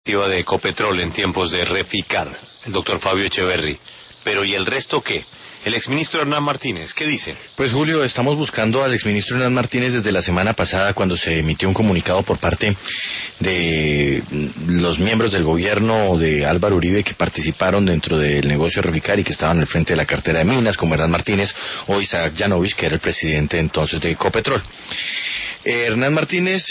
de Ecopetrol en tiempos de Reficar, el doctor Fabio Echeverry. Pero ¿y el resto qué? El exministro Hernán Martínez, ¿qué dice? Pues Julio, estamos buscando al exministro Hernán Martínez desde la semana pasada cuando se emitió un comunicado por parte de los miembros del gobierno de Álvaro Uribe que participaron dentro del negocio de Reficar y que estaban al frente de la cartera de Minas, como Hernán Martínez o Isaac Yanovich, que era el presidente entonces de Ecopetrol. Hernán Martínez,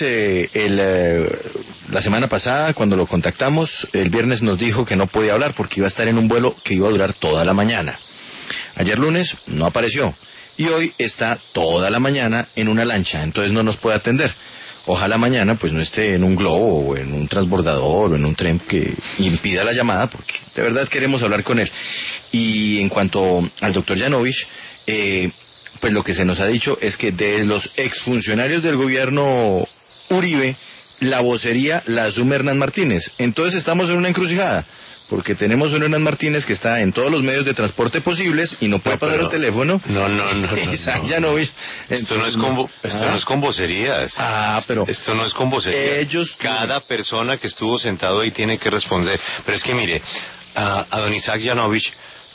la semana pasada, cuando lo contactamos, el viernes nos dijo que no podía hablar porque iba a estar en un vuelo que iba a durar toda la mañana. Ayer lunes no apareció y hoy está toda la mañana en una lancha, entonces no nos puede atender. Ojalá mañana pues no esté en un globo o en un transbordador o en un tren que impida la llamada, porque de verdad queremos hablar con él. Y en cuanto al doctor Yanovich, pues lo que se nos ha dicho es que de los exfuncionarios del gobierno Uribe, la vocería la asume Hernán Martínez. Entonces estamos en una encrucijada, porque tenemos un Hernán Martínez que está en todos los medios de transporte posibles y no puede pasar el teléfono. No. Isaac Yanovich. Esto no es con vocerías. Pero esto no es con vocerías. Cada persona que estuvo sentado ahí tiene que responder. Pero es que mire, a don Isaac Yanovich,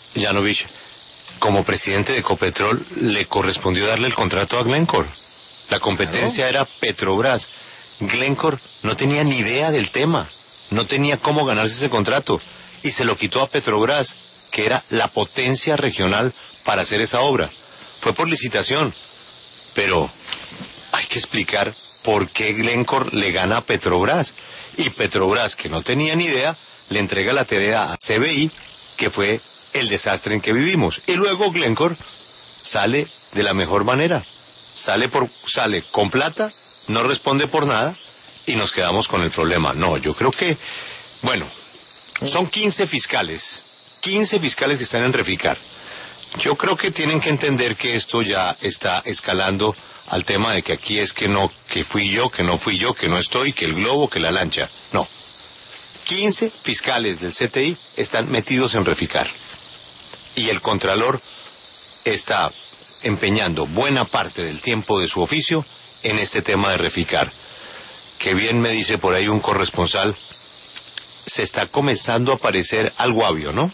como presidente de Ecopetrol, le correspondió darle el contrato a Glencore. La competencia era Petrobras. Glencore no tenía ni idea del tema, no tenía cómo ganarse ese contrato, y se lo quitó a Petrobras, que era la potencia regional para hacer esa obra. Fue por licitación, pero hay que explicar por qué Glencore le gana a Petrobras, y Petrobras, que no tenía ni idea, le entrega la tarea a CBI, que fue el desastre en que vivimos. Y luego Glencore sale de la mejor manera, sale con plata, no responde por nada y nos quedamos con el problema. No, yo creo que, bueno, son 15 fiscales que están en Reficar. Yo creo que tienen que entender que esto ya está escalando al tema de que aquí es que no, que fui yo, que no fui yo, que no estoy, que el globo, que la lancha. No. 15 fiscales del CTI están metidos en Reficar. Y el Contralor está empeñando buena parte del tiempo de su oficio en este tema de Reficar. Que bien me dice por ahí un corresponsal, se está comenzando a parecer al Guavio, ¿no?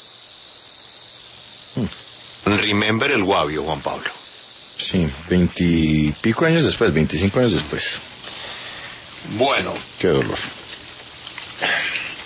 Remember el Guavio, Juan Pablo. Sí, 20 y pico años después, 25 años después. Bueno. Qué dolor.